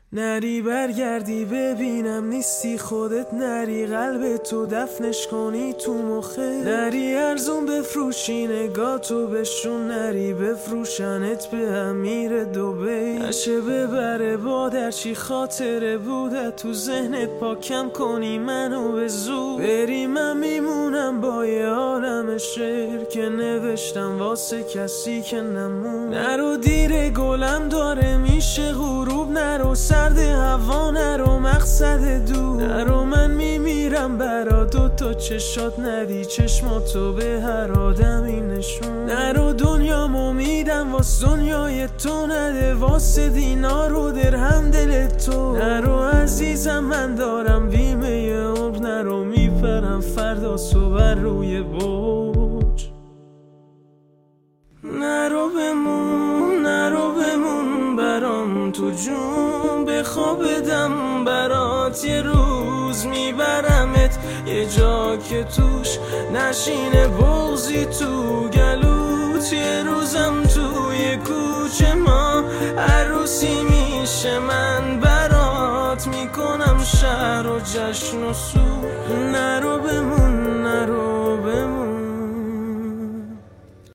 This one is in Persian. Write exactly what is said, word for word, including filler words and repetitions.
نری برگردی ببینم نیستی خودت، نری قلب تو دفنش کنی تو مخه، نری ارزون بفروشی نگاه تو بشون، نری بفروشنت به امیر دوبی، نشه ببره با در چی خاطره بوده تو ذهنت، پاکم کنی منو به زور بری، من میمونم با یه عالم شعر که نوشتم واسه کسی که نمون. نرو دیر گلم داره میشه غروب، نرو سرد هوا، نرو مقصد دور، نرو من میمیرم برا دوتا چشات، ندی چشماتو به هر آدمی نشون، نرو دنیامو میدم واس دنیای تو، نده واسه دینار و درهم دل تو، نرو عزیزم من دارم بیمه عمر، نرو میپرم فردا صبح روی برج، نرو بمون نرو بمون برام تو جون، بخوابدم برات یه روز میبرمت یه جا که توش نشینه بغضی تو گلوت، یه روزم توی کوچه ما عروسی میشه، من برات میکنم شهر و جشن و سو، نرو بمون